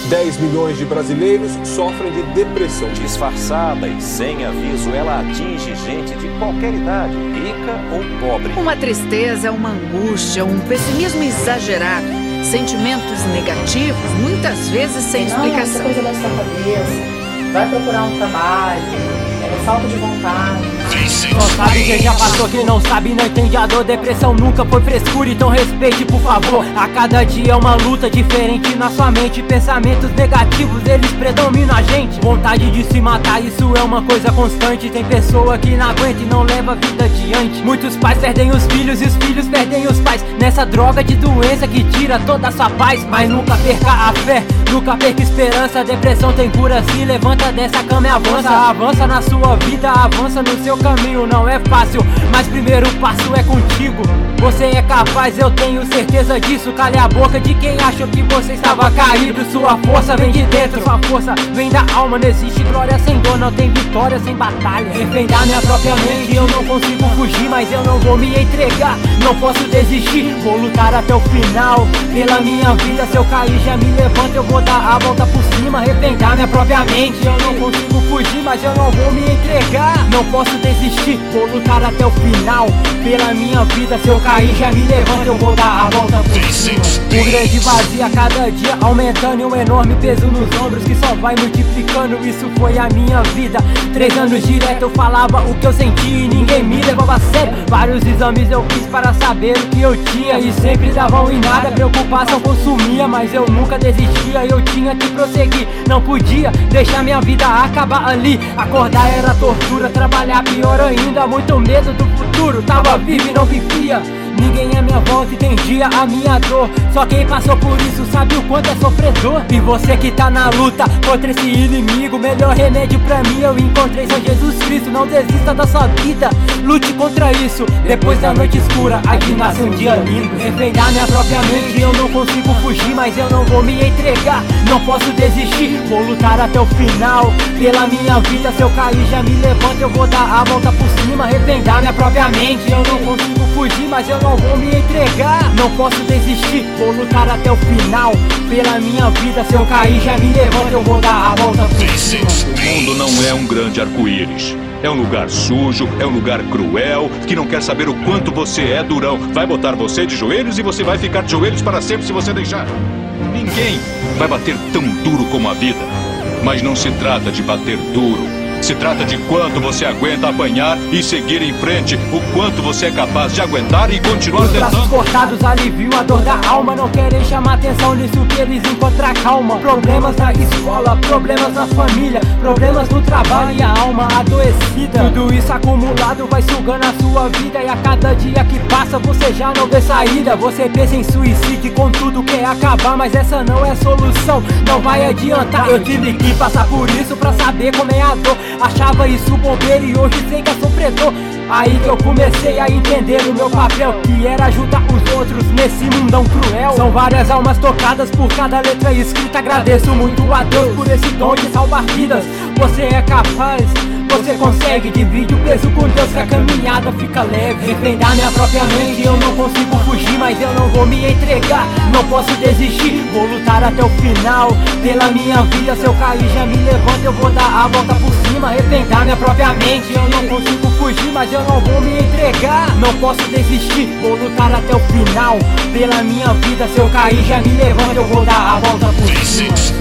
10 milhões de brasileiros sofrem de depressão. Disfarçada e sem aviso, ela atinge gente de qualquer idade, rica ou pobre. Uma tristeza, uma angústia, um pessimismo exagerado, sentimentos negativos, muitas vezes sem explicação. Não, coisa da sua cabeça, vai procurar um trabalho, falta de vontade. Não sabe quem já passou, quem não sabe não entende a dor. Depressão nunca foi frescura, então respeite por favor. A cada dia é uma luta diferente na sua mente. Pensamentos negativos, eles predominam a gente. Vontade de se matar, isso é uma coisa constante. Tem pessoa que não aguenta e não leva a vida adiante. Muitos pais perdem os filhos e os filhos perdem os pais, nessa droga de doença que tira toda a sua paz. Mas nunca perca a fé, nunca perca esperança. A depressão tem cura, se levanta dessa cama e avança. Avança na sua vida, avança no seu caminho. Não é fácil, mas primeiro passo é contigo. Você é capaz, eu tenho certeza disso. Cale a boca de quem achou que você estava caído. Sua força vem de dentro, sua força vem da alma. Não existe glória sem dor, não tem vitória sem batalha. Defender minha própria mente, eu não consigo fugir, mas eu não vou me entregar, não posso desistir. Vou lutar até o final, pela minha vida. Se eu cair já me levanto, eu vou dar a volta por cima. Arrependar minha própria mente, eu não consigo fugir, mas eu não vou me entregar, não posso desistir. Vou lutar até o final, pela minha vida. Se eu cair já me levanto, eu vou dar a volta por cima. Um grande vazio a cada dia aumentando e um enorme peso nos ombros que só vai multiplicando. Isso foi a minha vida, 3 anos direto eu falava o que eu sentia e ninguém me levava a sério. Vários exames eu fiz para saber o que eu tinha e sempre davam em nada. Preocupação consumia, mas eu nunca desistia. Eu tinha que prosseguir, não podia deixar minha vida acabar ali. Acordar era tortura, trabalhar pior ainda. Muito medo do futuro, tava vivo e não vivia. Ninguém à minha volta entendia a minha dor, só quem passou por isso sabe o quanto é sofredor. E você que tá na luta contra esse inimigo, melhor remédio pra mim eu encontrei, São Jesus Cristo. Não desista da sua vida, lute contra isso. Depois da noite escura, há de nascer um dia lindo. Refrear minha própria mente, eu não consigo fugir, mas eu não vou me entregar, não posso desistir. Vou lutar até o final, pela minha vida. Se eu cair já me levanto, eu vou dar a volta por cima. Refrear minha própria mente, eu não consigo fugir, mas eu não vou me entregar, não posso desistir. Vou lutar até o final, pela minha vida. Se eu cair já me levanto, eu vou dar a volta por cima. O mundo não é um grande arco-íris. É um lugar sujo, é um lugar cruel, que não quer saber o quanto você é durão. Vai botar você de joelhos e você vai ficar de joelhos para sempre se você deixar. Ninguém vai bater tão duro como a vida. Mas não se trata de bater duro, se trata de quanto você aguenta apanhar e seguir em frente. O quanto você é capaz de aguentar e continuar tentando. Os braços cortados aliviam a dor da alma. Não querem chamar atenção nisso que eles encontram calma. Problemas na escola, problemas na família, problemas no trabalho e a alma adoecida. Tudo isso acumulado vai sugando a sua vida, e a cada dia que passa você já não vê saída. Você pensa em suicídio e com tudo quer acabar, mas essa não é a solução, não vai adiantar. Eu tive que passar por isso pra saber como é a dor. Achava isso bobeira e hoje sei que é sofredor. Aí que eu comecei a entender o meu papel, que era ajudar os outros nesse mundão cruel. São várias almas tocadas por cada letra escrita. Agradeço muito a Deus por esse dom de salvar vidas. Você é capaz, você consegue, divide o peso com Deus que a caminhada fica leve. Refrear minha própria mente, eu não consigo fugir, mas eu não vou me entregar, não posso desistir. Vou lutar até o final, pela minha vida. Se eu cair já me levanto, eu vou dar a volta por cima. Refrear minha própria mente, eu não consigo fugir, mas eu não vou me entregar, não posso desistir. Vou lutar até o final, pela minha vida. Se eu cair já me levanto, eu vou dar a volta por cima.